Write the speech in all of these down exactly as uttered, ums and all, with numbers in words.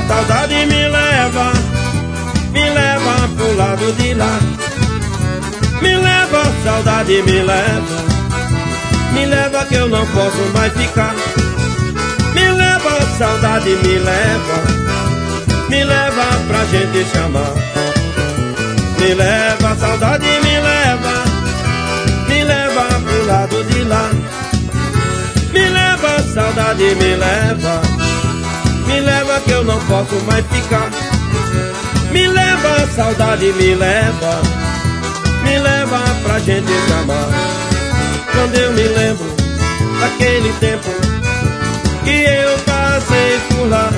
saudade me leva, me leva pro lado de lá. Me leva, saudade me leva, me leva que eu não posso mais ficar. Me leva, saudade me leva, me leva pra gente se amar. Me leva, saudade me leva, me leva pro lado de lá. Me leva, saudade me leva, me leva que eu não posso mais ficar. Me leva, saudade me leva, me leva pra gente se amar. Quando eu me lembro daquele tempo que eu passei por lá,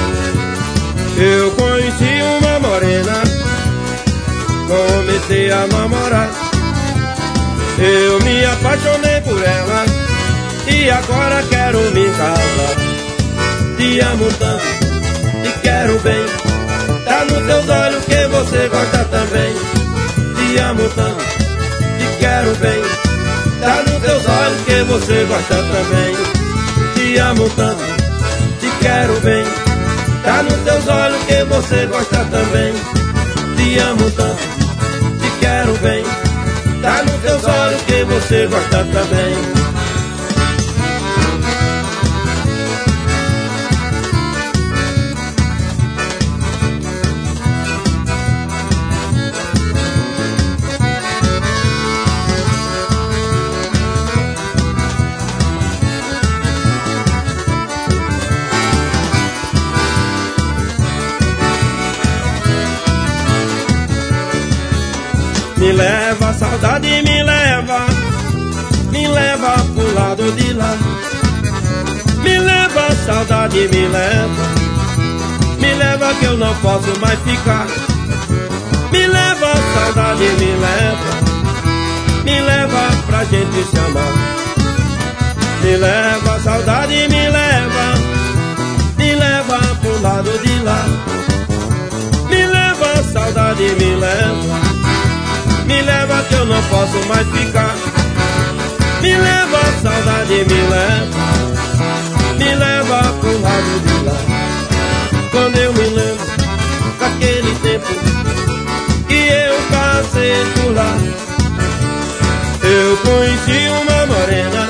eu conheci uma morena, comecei a namorar. Eu me apaixonei por ela e agora quero me casar. Te amo tanto, te quero bem, tá nos teus olhos que você gosta também. Te amo tanto, te quero bem, tá nos teus olhos que você gosta também. Te amo tanto, te quero bem, tá nos teus olhos que você gosta também. Te amo tanto, te quero bem, tá nos teus olhos que você gosta também. Me leva, saudade me leva, me leva pro lado de lá. Me leva, saudade me leva, me leva que eu não posso mais ficar. Me leva, saudade me leva, me leva pra gente se amar. Me leva, saudade me leva, me leva pro lado de lá. Me leva, saudade me leva, me leva que eu não posso mais ficar. Me leva, saudade me leva, me leva pro lado de lá. Quando eu me lembro daquele tempo que eu passei por lá, eu conheci uma morena,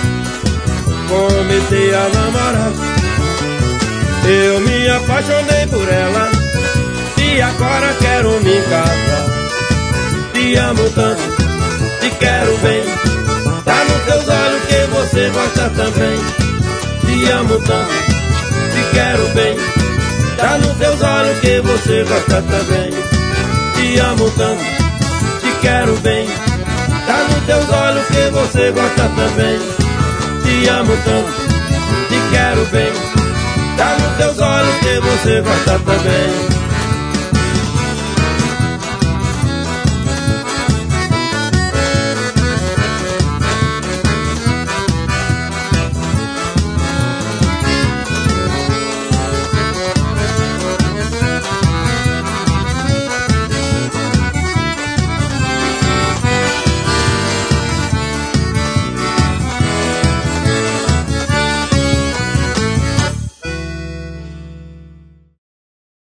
comecei a namorar. Eu me apaixonei por ela e agora quero me casar. Te amo tanto, te quero bem, tá nos teus olhos que você gosta também. Te amo tanto, te quero bem, tá nos teus olhos que você gosta também. Te amo tanto, te quero bem, tá nos teus olhos que você gosta também. Te amo tanto, te quero bem, tá nos teus olhos que você gosta também.